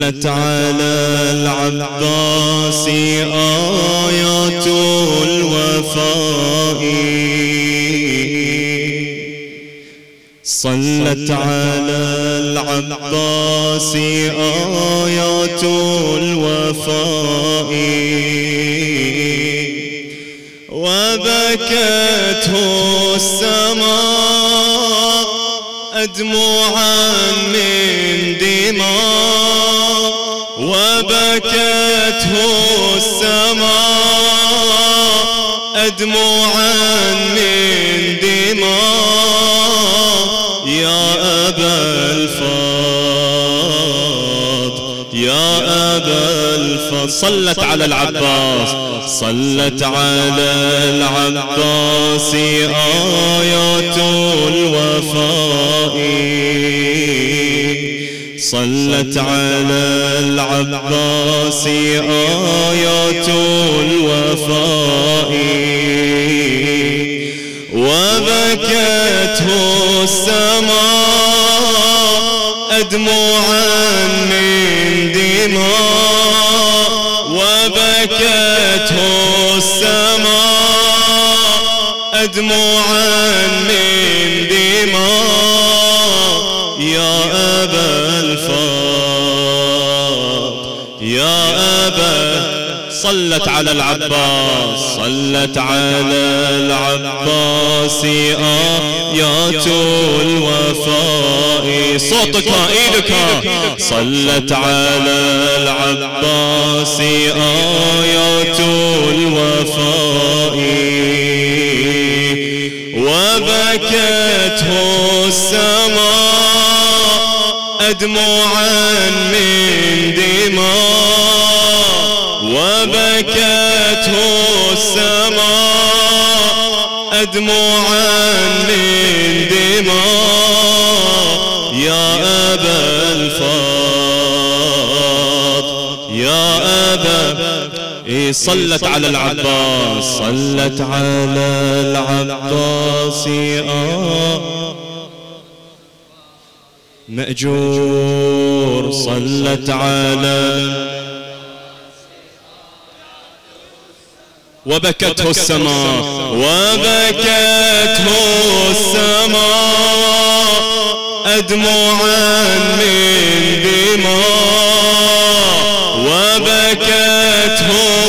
على العباس آيات الوفاء صلت على العباس آيات الوفاء وبكته السماء أدموعا من دماء وبكته السماء أدموعا من دماء يا أبا الفاض يا أبا الفاض صلت على العباس صلت على العباس آيات الوفاء صلت على العباس آيات الوفاء وبكته السماء أدموعا من دماء وبكته السماء أدموعا من دماء يا أبا الفاض يا أبا صلت على العباس صلت على العباس آيات الوفاء صوتك إيدك صلت على العباس آيات الوفاء وبكته السماء أدموعا من دماء وبكته السماء أدموعا من دماء يا أبا الفاض يا أبا صلت على العباس صلت على العباس مأجور صلت على وبكته السماء وبكته السماء أدموعا من دماء وبكته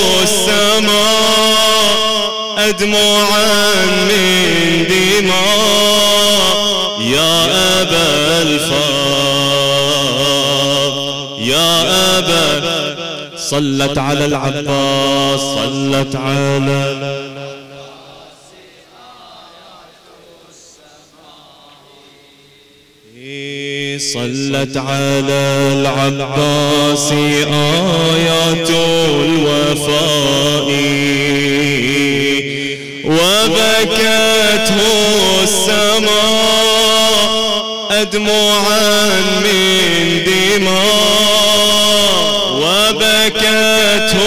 السماء أدموعا من دماء يا أبا الفاض يا أبا صلت على العباس صلت على صلت على العباس آيات الوفاء وبكته السماء أدموعا من دماء وبكته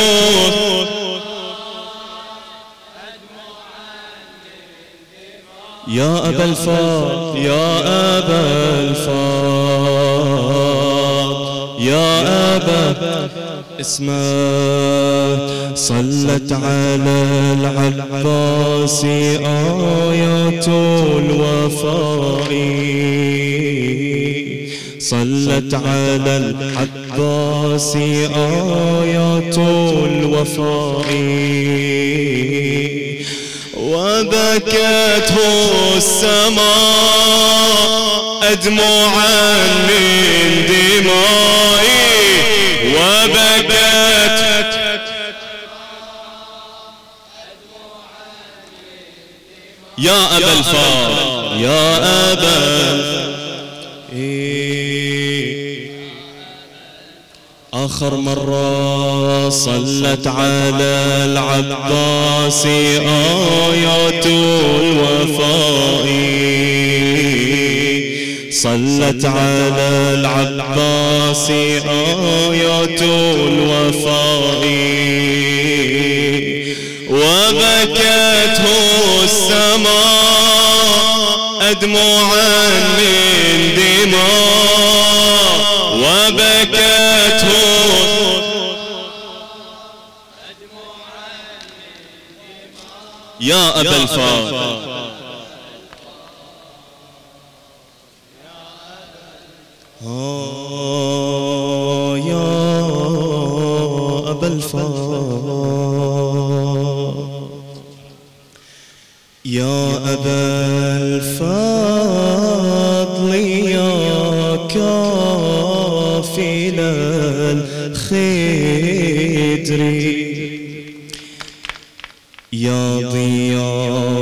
يا أبا الفاض يا أبا الفاض يا أبا اسمه صلت على العباس آيات الوفاء صلت على العباس آيات الوفاء وبكته السماء أدموعا من دماء وبكت يا أبا الفاضل يا أبا آخر مرة صلت على العباس آيات الوفاء صلت على العباس آيات الوفاء وبكته السماء أدموعا من دماء وبكته يا أبا الفاضل. يا أبا الفاضل، يا أبا الفضل، يا كافل الخدر، يا ضياء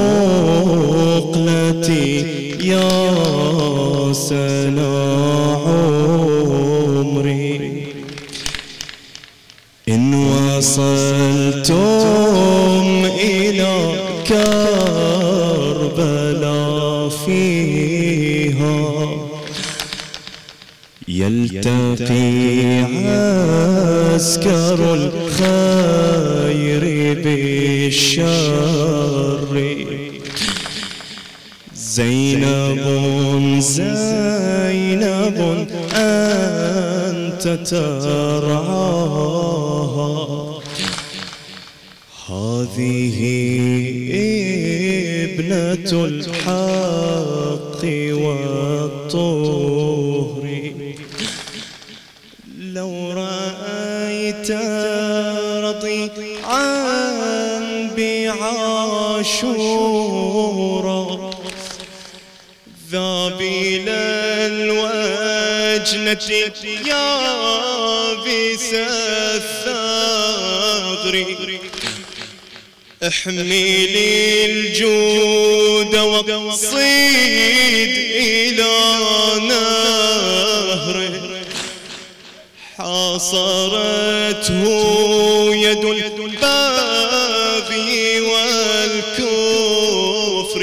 مقلتي، يا سنا عمري، إن وصلتم إلى كربلاء فيها يلتقي عسكر الخير بالشر، زينب زينب أنت ترعاها، هذه ابنة الحق والطهر، لو رأيت رضيعا بعاشورا، ذابل الوجنة يابس الثغر، احملي الجود واقصد إلى نهره، حاصرته يد الباغي والكفر،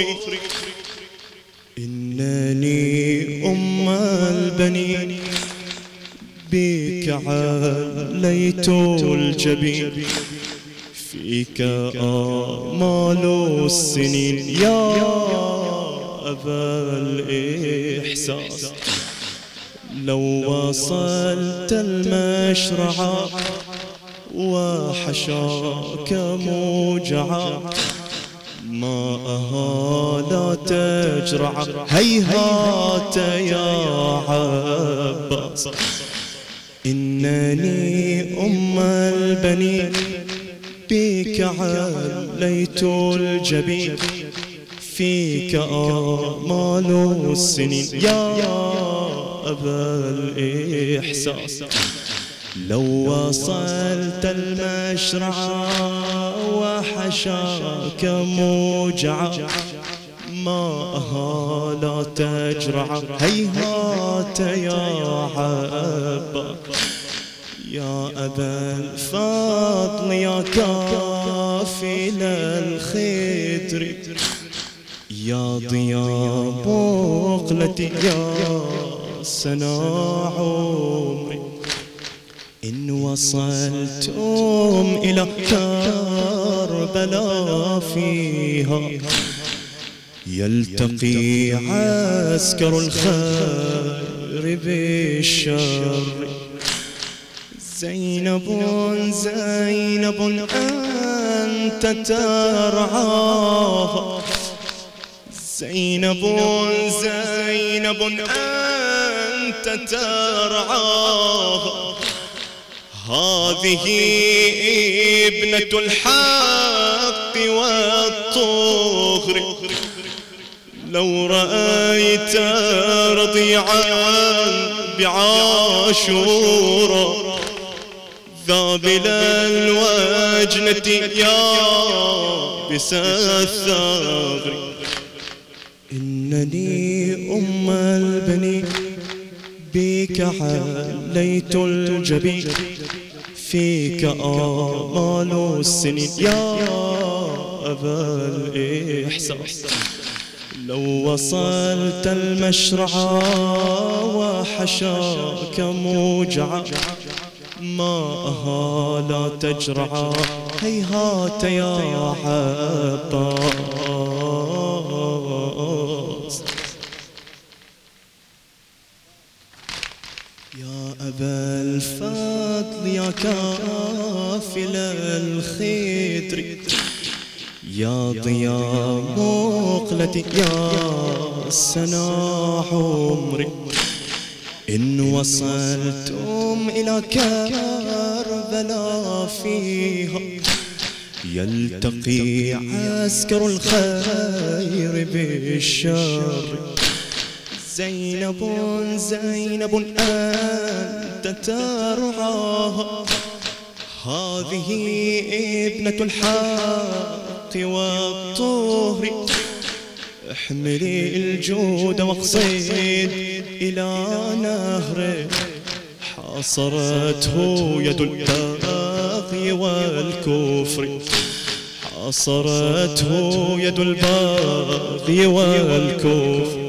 إنني أم البنين بك عليت الجبين، فيك آمال السنين يا أبا الإحساس، لو وصلت المشرع وحشاك موجعا، ما أهالا تجرع، هيهات يا عباس، إنني أم البنين بك عليت الجبين، فيك آمال السنين يا أبا الإحساس، لو وصلت المشرع وحشاك موجعا، ما أهالا تجرع، هيهات يا عباس، يا أبا الفضل، يا كافل الخدر، يا ضياء بقلتي، يا سنا عمري، إن وصلتم إلى كربلاء فيها يلتقي عسكر الخير بالشر، زينب زينب أنت ترعاها، زينب زينب أنت ترعاها، هذه ابنة الحق والطهر، لو رأيت رضيعا بعاشورا، ذابل الوجنة يابس الثغر، إنني أم البنين بك عليت الجبين، فيك آمال السنين يا أبا الإحساس، لو وصلت المشرع وحشاك موجعا، ما أهالا تجرع، هيهات يا عباس، يا أبا الفضل، يا كافل الخدر، يا ضياء مقلتي يا سنا عمري إن وصلتم إلى كربلاء فيها يلتقي عسكر الخير بالشر. زينب زينب أنت ترعاها هذه ابنة الحق والطهر. احملي الجود واقصد إلى نهر حاصرته يد الباغي والكفر. حاصرته يد الباغي والكفر.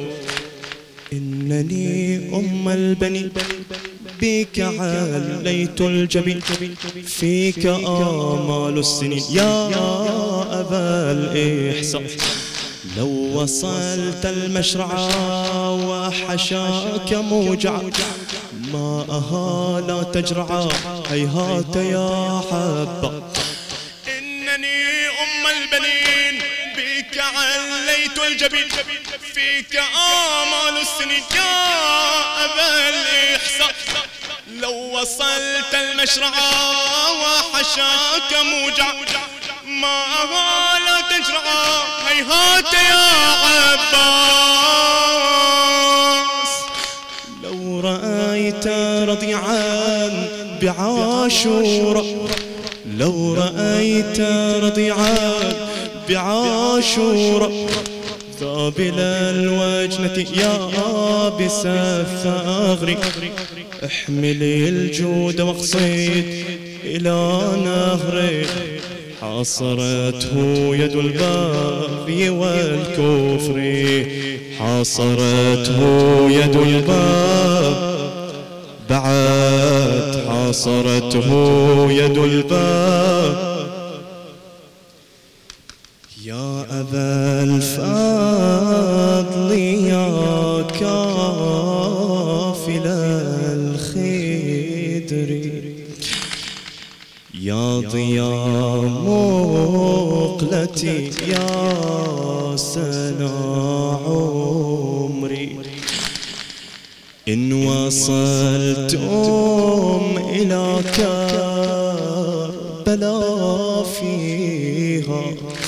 إنني أم البني بك عليت الجبين فيك آمال السنين يا أبا الإحسان. لو وصلت المشرع وحشاك موجع ما أهالا تجرع هيهات يا حبا. إنني أم البنين بك عليت الجبين فيك آمال السنين يا أبا الإحسان. لو وصلت المشرع وحشاك موجع ما أهالا تجرع هيهات يا عباس. لو رأيت رضيعا بعاشورا لو رأيت رضيعا بعاشورا ذابل الوجنة يابس الثغر. احملي الجود واقصد إلى نهر حاصرته يد الباغي والكفر. حاصرته يد الباغي بعد حاصرته يد الباغي. يا أبا الفضل يا كافل الخدر يا ضياء مقلتي يا سنا عمري. إن وصلتم إلى كربلاء فيها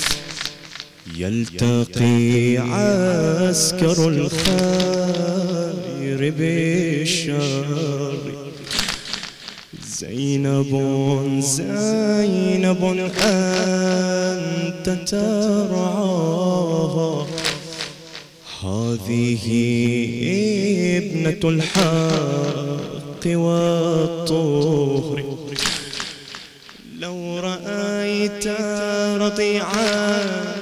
يلتقي عسكر الخير بالشر. زينب زينب أنت ترعاها هذه ابنة الحق والطهر. لو رأيت رضيعا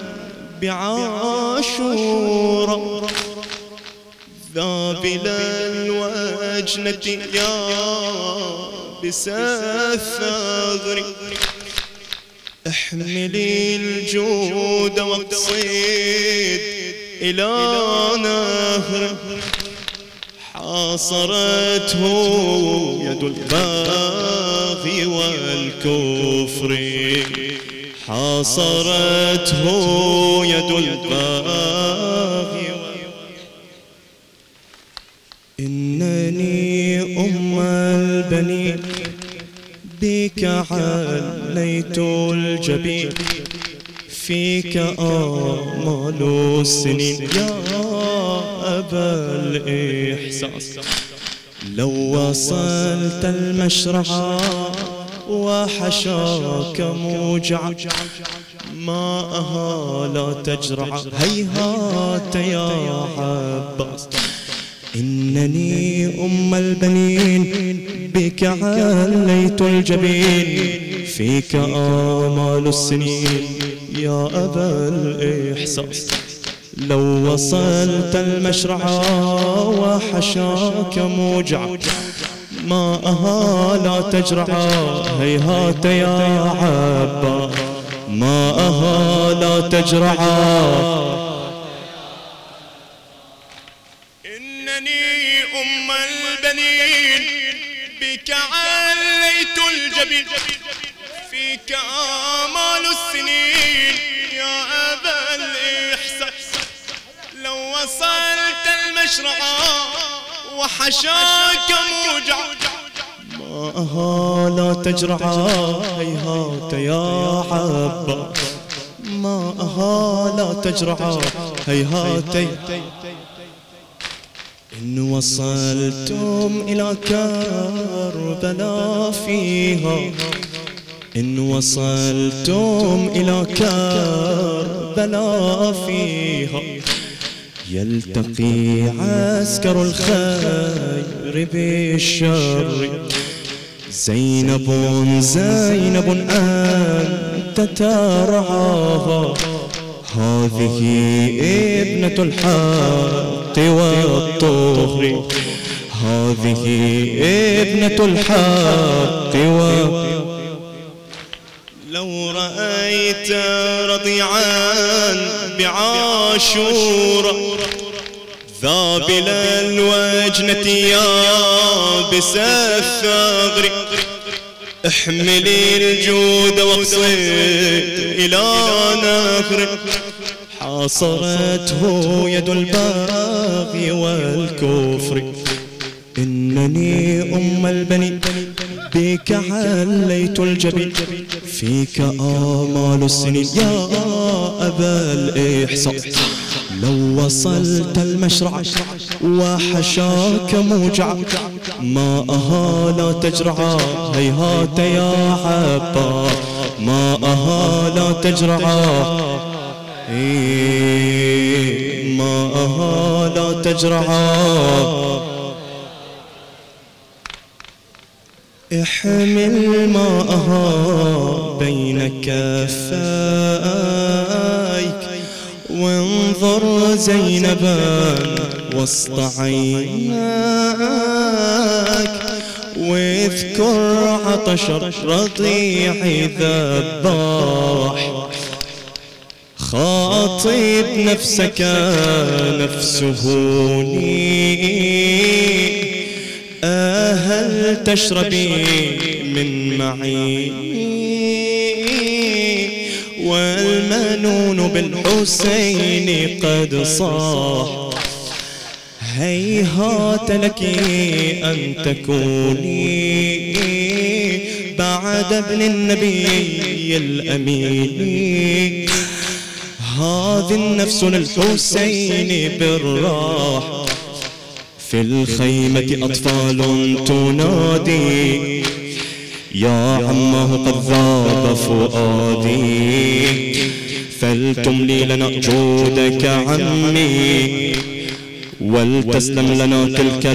بعاشورا ذابل الوجنة يابس الثغر. احملي الجود واقصد إلى نهر حاصرته يد الباغي والكفر. حاصرته يد الباغي. إنني أم البنين بك عليت الجبين فيك آمال السنين يا أبا الإحساس. لو وصلت المشرع وحشاك موجع ما أهالا تجرع هيهات يا عباس. إنني أم البنين بك عليت الجبين فيك آمال السنين يا أبا الإحساس. لو وصلت المشرع وحشاك موجع ما أهالا تجرع هيهات يا عبا. ما أهالا تجرع. إنني أم البنين بك عليت الجبين فيك آمال السنين يا وصلت المشرعة وحشاك موجع ماءها لا تجرعا هيهات يا عباس ماءها لا تجرعا هيهات إن وصلتم إلى كربلاء فيها إن وصلتم إلى كربلاء فيها يلتقي عسكر الخير بالشر زينب زينب أنت ترعاها هذه ابنة الحق والطهر هذه ابنة الحق لو رأيت رضيعا بعاشورا ذابل الوجنة يابس الثغر احملي الجود واقصد إلى نهر حاصرته يد الباغي والكفر إنني أم البني بك عليت الجبين فيك آمال السنين يا أبا الإحصاء لو وصلت المشرع وحشاك موجع ماءها لا تجرعا هيهات يا عباس ماءها لا تجرعا ماءها لا تجرعا احمل ماءها بين كفايك وانظر زينبا وسط عيناك واذكر عطش الرضيع ذباح خاطب نفسك نفسه هل تشربي من معي والمنون بالحسين قد صاح هيهات لك أن تكوني بعد ابن النبي الأمين هذه النفس للحسين بالراح في الخيمة أطفال تنادي يا عمه قد ذاب فؤادي فلتملي لنا جودك عمي ولتسلم لنا تلك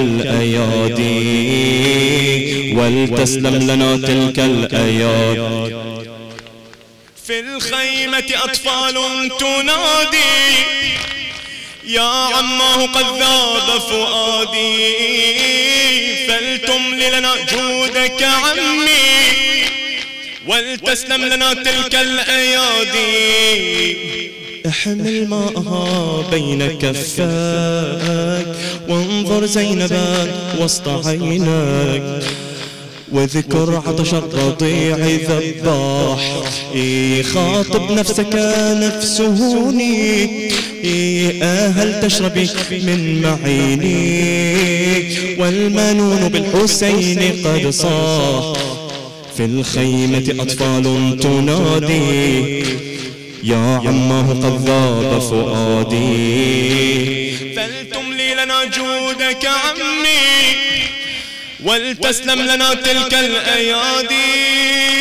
الأيادي ولتسلم لنا تلك الأيادي في الخيمة أطفال تنادي يا عماه قد ذاب فؤادي فلتملي لنا جودك عمي ولتسلم لنا تلك الأيادي احمل ماءها بين كفاك وانظر زينبا وسط عيناك واذكر عطش الرضيع ذباح خاطب نفسك نفسه هل تشربي من معيني والمنون بالحسين قد صاح في الخيمة أطفال تنادي يا عماه قد ذاب فؤادي فلتملي لنا جودك عمي ولتسلم لنا تلك الأيادي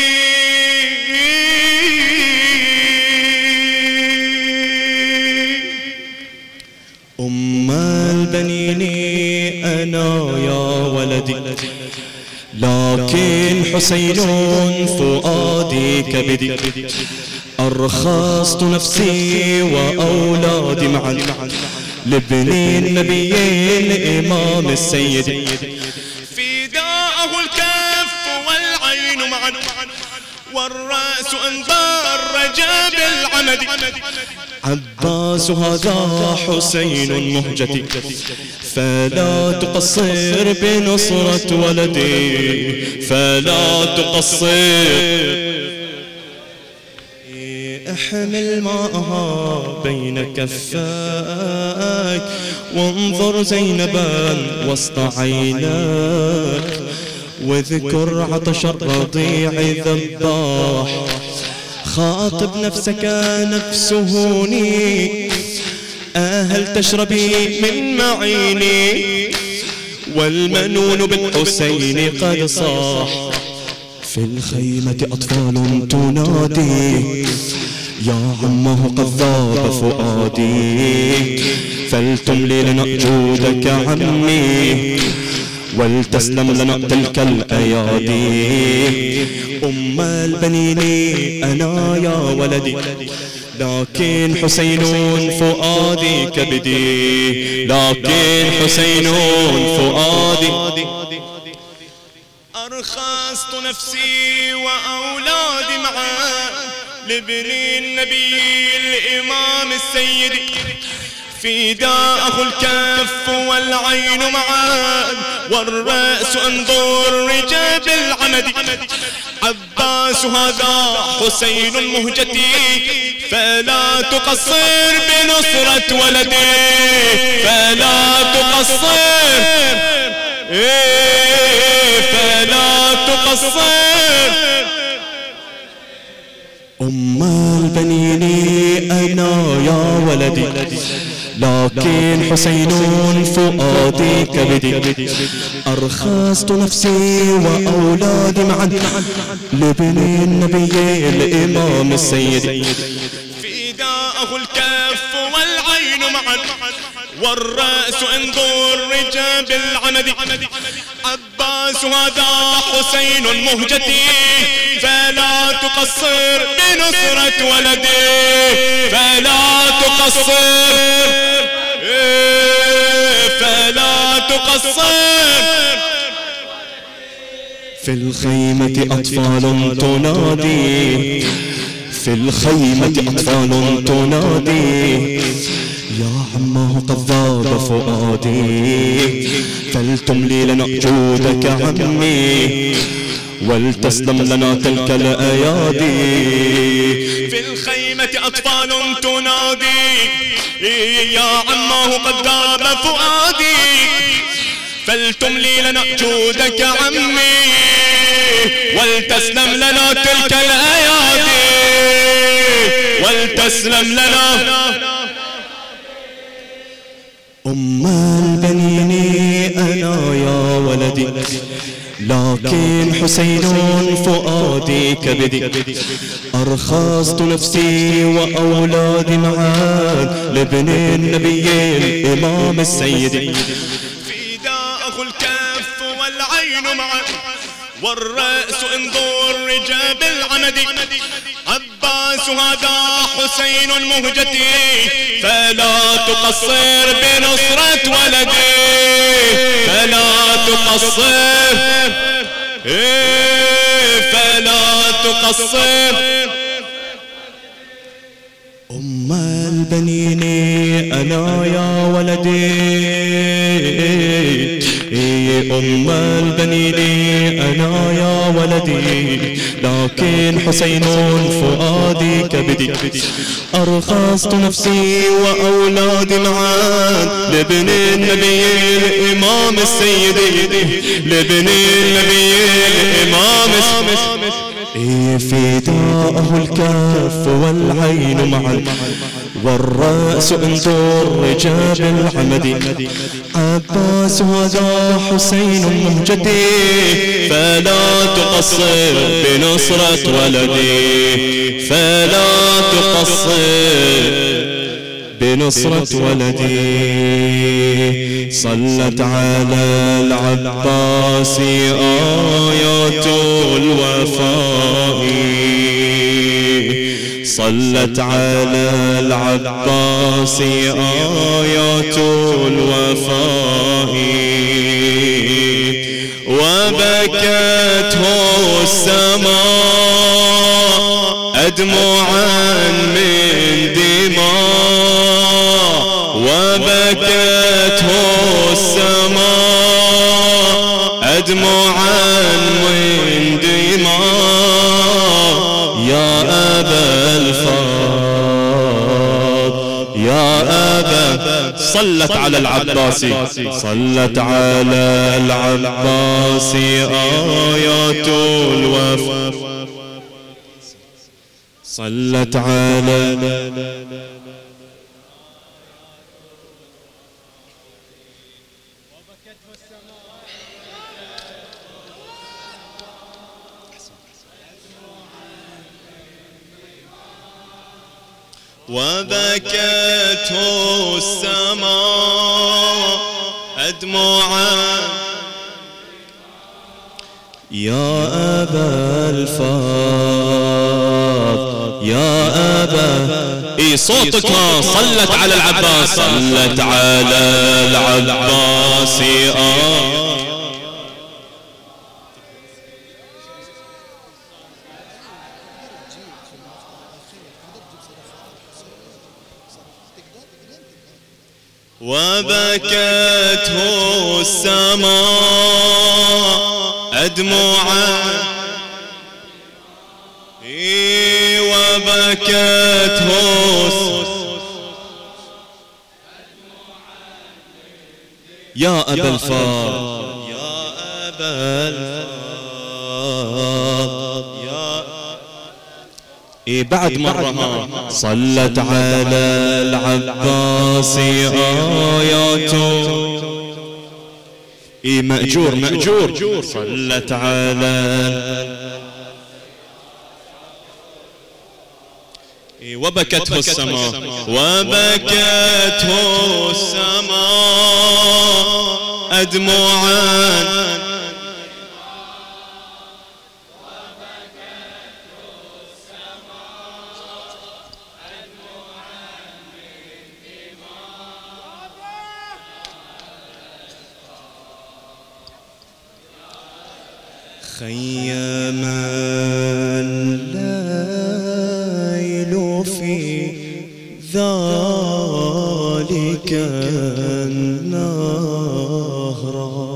أم البنين أنا يا ولدي لكن حسين فؤادي كبدي أرخصت نفسي وأولادي معا لابن النبي الإمام السيد فداءه الكف والعين معا والرأس أنبار رجاب العمد عباس هذا حسين مهجتي فلا تقصر بنصرة ولدي فلا تقصر احمل ماءها بين كفاك وانظر زينبا وسط عيناك واذكر عطش الرضيع ذباح خاطب نفسك نفس هوني هل تشربي من معيني والمنون بالحسين قد صاح في الخيمة أطفال تنادي يا عمه قد ذاب فؤادي فلتملي لنا جودك عمي ولتسلم لنا تلك الأيادي أم البنين أنا يا ولدي لكن حسين فؤادي كبدي لكن حسين فؤادي أرخصت نفسي وأولادي معا لابن النبي الإمام السيد فداءه الكف والعين معا والرأس انظر رجاب العمد عباس هذا حسين مهجتي فلا تقصر بنصرة ولدي فلا تقصر فلا تقصر أم البنين أنا يا ولدي لكن حسين فؤادي كبدي أرخصت نفسي وأولادي معا لابن النبي الإمام السيد فداءه الكف والعين معا والرأس انظر رجاب العمد عباس هذا حسين مهجتي فلا تقصر بنصرة ولدي فلا تقصر فلا تقصر في الخيمة أطفال تنادي في الخيمة أطفال تنادي يا عمه قد ذاب فؤادي فلتملي لنا جودك عمي ولتسلم لنا تلك الأيادي في الخيمة أطفال تنادي يا عمه قد ذاب فؤادي فلتملي لنا جودك عمي ولتسلم لنا تلك الأيادي ولتسلم لنا أم البنين أنا يا ولدي لكن حسين فؤادي كبدي أرخصت نفسي وأولادي معا لابن النبي الإمام السيد فداءه الكف والعين معا والرأس انظر رجاب العمد عباس هذا حسين مهجتي فلا تقصر بنصرة ولدي فلا تقصر فلا تقصر أم البنين أنا يا ولدي أم البنين أنا يا ولدي لكن حسين فؤادي كبدي أرخصت نفسي وأولادي معا لابن النبي الإمام السيد لابن النبي الإمام فداءه الكف والعين معا والرأس انظر رجاب العمد عباس هذا حسين مهجتي فلا تقصر بنصرة ولدي فلا تقصر بنصرة ولدي صلت على العباس آيات الوفاء صلت على العباس آيات الوفاء وبكته السماء أدمعا من دماء وبكته السماء أدمعا من دماء يا أبا الفضل صلت على العباسي، صلت على العباسي آيات الوفا، صلت على وبكته السماء أدمعا. يا أبا الفاض يا أبا إي صوتك صلت على العباس، صلت على العباس وبكته السماء أدمعا. وبكته يا أبا الفاض يا أبا الفاض يا بعد مرة صلت على العباس آياته مأجور مأجور، صلت على وبكته السماء وبكته السماء أدمعا. خيم الليل في ذلك النهر،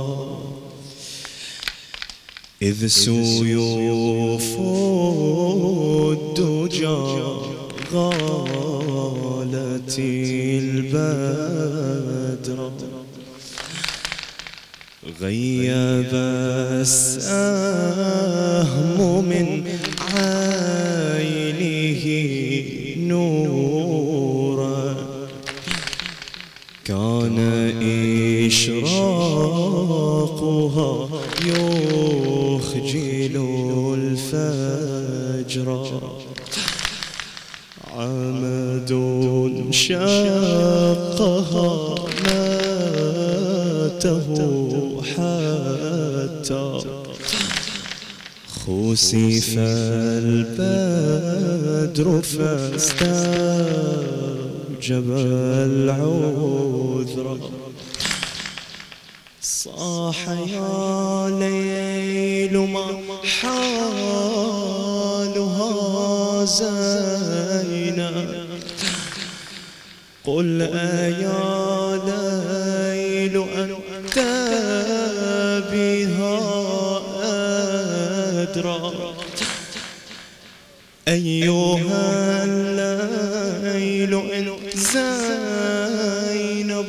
إذ سيوف الدجى غالت البدر، غيب السهم من عينه نورا، كان إشراقها يخجل الفجر، عمد شقها ماته حتى خسف البدر فاستوجب العذر، صاح يا ليل ما حالها زينب، قل أيا ليل أنت بها أدرى، أيها الليل إن زينب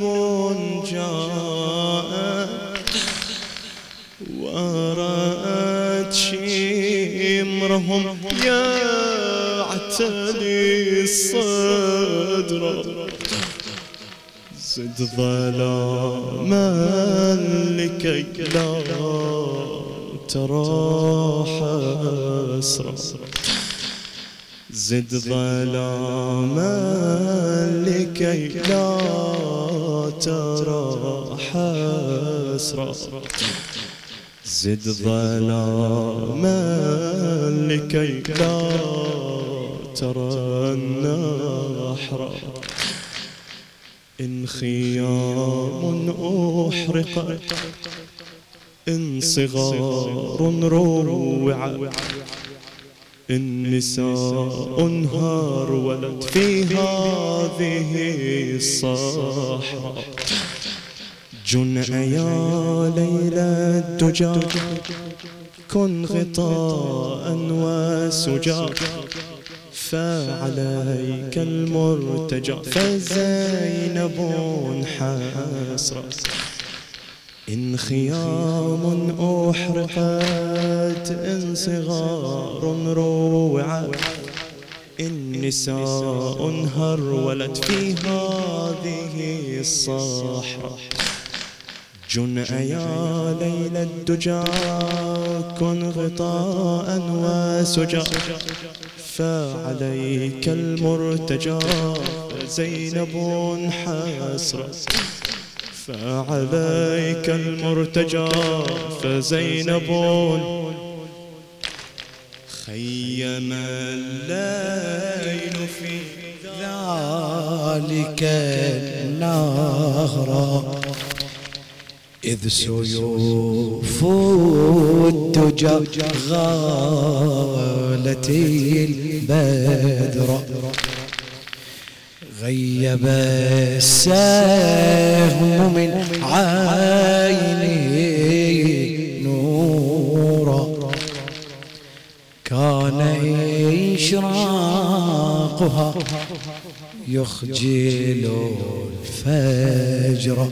جاءت ورأت شمرهم يعتلي الصدر، زد ظلاما لكي لا ترى حسرة، زد ظلاما لكي لا ترى حسرة، زد ظلاما لكي لا ترى النحر، إن خيام أحرقت، إن صغار روعت، إن نساء هرولت في هذه الصحراء، جن يا ليل الدجى كن غطاء وسجى، فعليك المرتجى فزينب حسرت إن خيام أحرقت إن صغار روعت إن نساء هرولت في هذه الصحراء جن يا ليل الدجى كن غطاء وسجى فعليك المرتجى زينب حسرت فعليك المرتجى فزينب خيم الليل في ذلك النهر إذ سيوف الدجى غالت البدر غيب السهم من عيني نورا كان إشراقها يخجل الفجر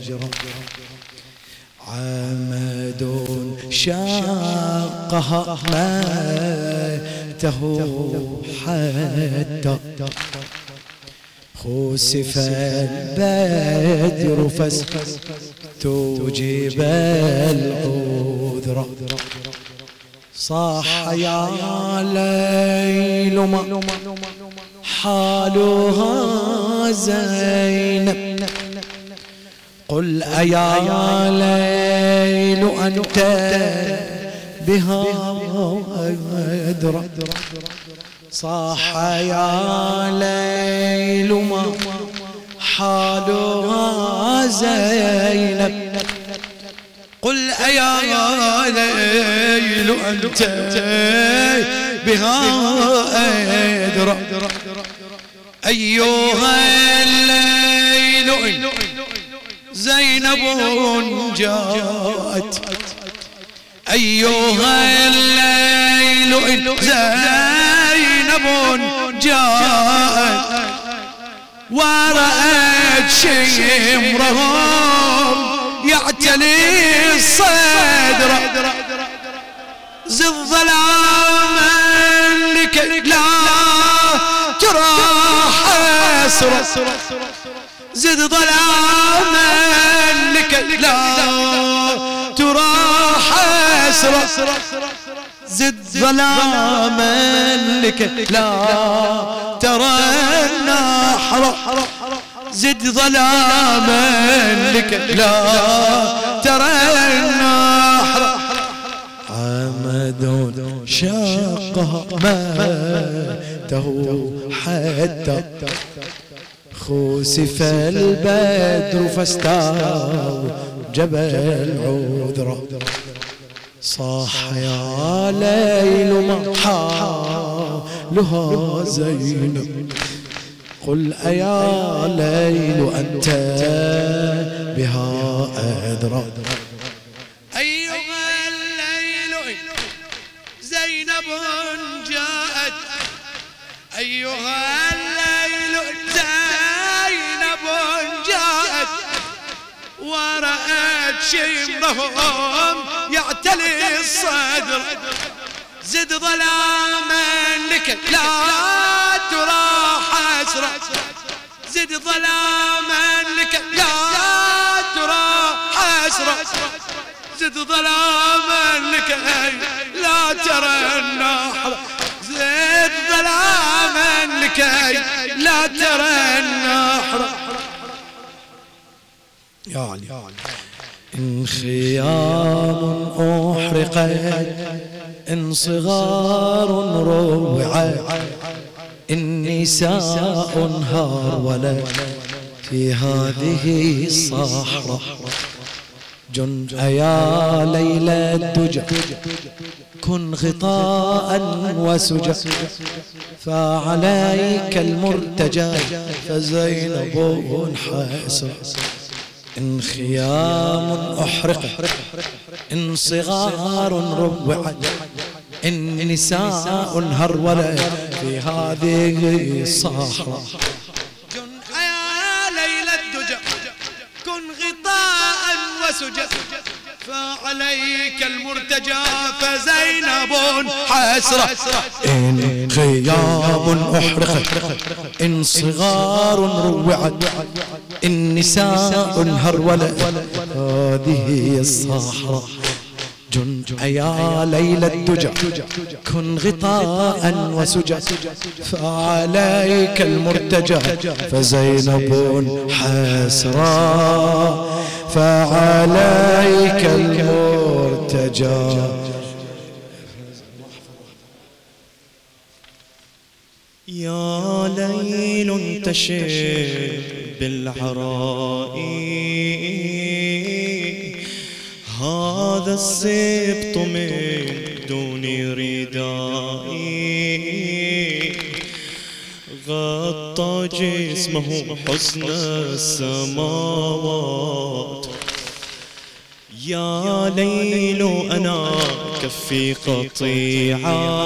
عمد شاقها ماته حتى خسف البدر فاستوجب العذر صاح يا ليل ما حالها زينب قل أيا ليل أنت بها أدرى صاح يا ليل ما حالها زينب قل أيا ليل أنت بها أدرى أيها الليل زينب جاءت أيها الليل زينب جاءت ورأت شمرهم يعتلي الصدر زد ظلاما لك لا ترى حسرة زد ظلاما لك لا ترى حسرة زد ظلاما لك لا ترى النحر زد ظلاما لك لا ترى النحر عمد شاقها ماته حتى خسف البدر فاستوجب العذر صاح يا ليل ما حالها زينب قل أيا ليل أنت بها أدرى أيها الليل زينب جاءت أيها الليل زينب جاءت ورأت شمرهم يعتلي الصدر زد ظلاما لك لا ترى حسرة زد ظلاما لك لا ترى حسرة زد ظلاما لك لا ترى النحر زد ظلاما لك لا ترى النحر يا علي إن خيام أحرقت إن صغار روعت إن نساء هرولت في هذه الصحراء جن يا ليل الدجى كن غطاء وسجى فعليك المرتجى فزينب حسرت إن خيام أحرق إن صغار روعت النساء هرولت في هذه الصحراء. يا ليل الدجى كن غطاء وسجى، فعليك المرتجى فزينب حسرة. إن خيام أحرقت، إن صغار روعت، إن نساء هرولت هذه الصحراء. يا ليل الدجى كن غطاء وسجى، فعليك المرتجى فزينب حسرة، فعليك المرتجى. يا ليل انتشر بالعراء، هذا السبط من دون ردائي، غطى جسمه حسن السماوات. يا ليل أنا كفي قطيعة،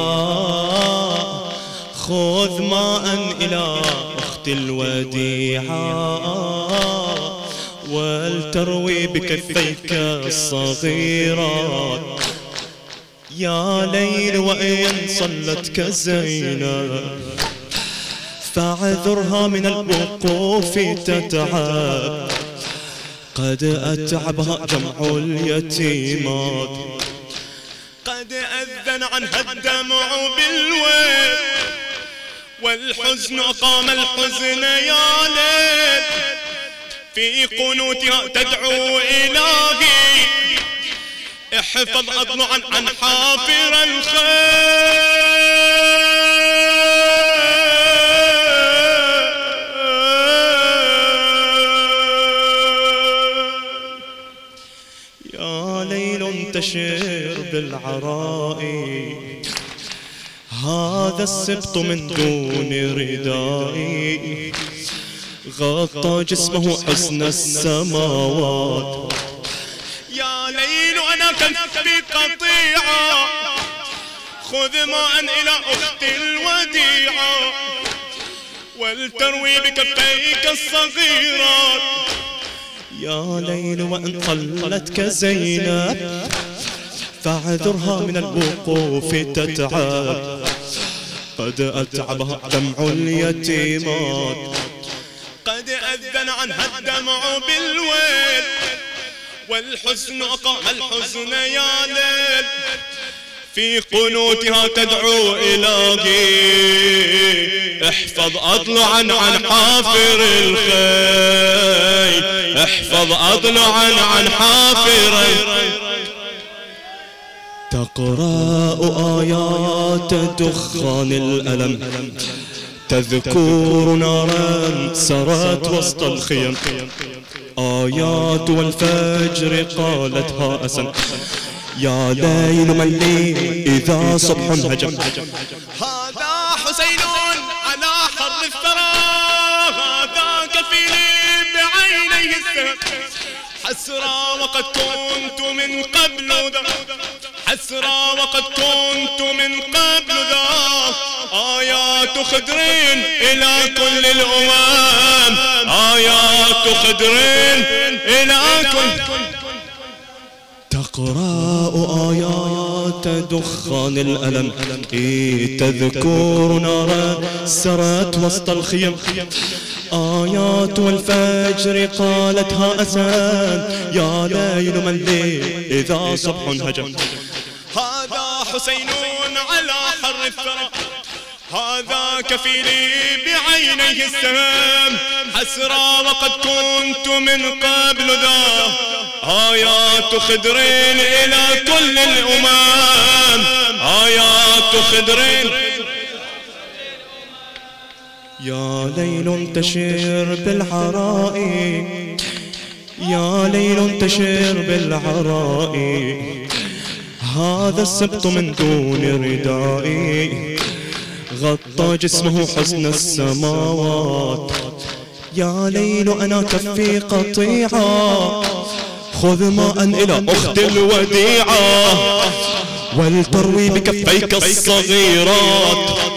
خذ ماء إلى أخت الوديعة، ولتروي بكفيك الصغيرات. يا ليل وإن صلتك زينب، فاعذرها من الوقوف تتعب، قد أتعبها جمع اليتيمات. قد أذن عنها الدمع بالويل، والحزن أقام الحزن يا ليل، في قنوتها تدعو إلهي احفظ أضلعا عن حافر الخير. يا ليل انتشر بالعراء، هذا السبط من دون ردائي، غطى جسمه حسن السماوات. يا ليل أنا كفي قطيعة، خذ ماء إلى أخت الوديعة، ولتروي بكفيك الصغيرات. يا ليل وإن طلتك زينب، فاعذرها من الوقوف تتعب، قد أتعبها دمع اليتيمات. قد أذن عنها الدمع بالويل، والحزن أقام الحزن يا ليل، في قنوتها تدعو إلهي احفظ أضلعا عن حافر الخيل، احفظ أضلعا عن حافر الخيل. تقرأ آيات دخان الألم، تذكر نارا سرت وسط الخيم، آيات والفجر قالتها أسن. يا ليل من لي إذا صبح هجم، هذا حسين على حر الثرى، هذا كفيلي بعينيه السهم. حسرى وقد كنت من قبل ذا، حسرى وقد كنت من قبل ذا، آيات خضر إلى كل الأمم، آيات خضر إلى كل. تقرأ آيات دخان الألم، تذكر نارا سرت وسط الخيم، آيات والفجر قالتها أسان. يا ليل من لي إذا صبح هجم، هذا حسين على حر الثرى، هذا كفيلي بعينيه السهام. حسرى وقد كنت من قبل ذا، آيات خضر إلى كل الأمم، آيات خضر. يا ليل انتشر بالعراء، يا ليل انتشر بالعراء، هذا السبط من دون ردائي، غطى جسمه حسن السماوات. يا ليل أنا كفي قطيعة، خذ ماء إلى أخت الوديعة، ولتروي بكفيك الصغيرات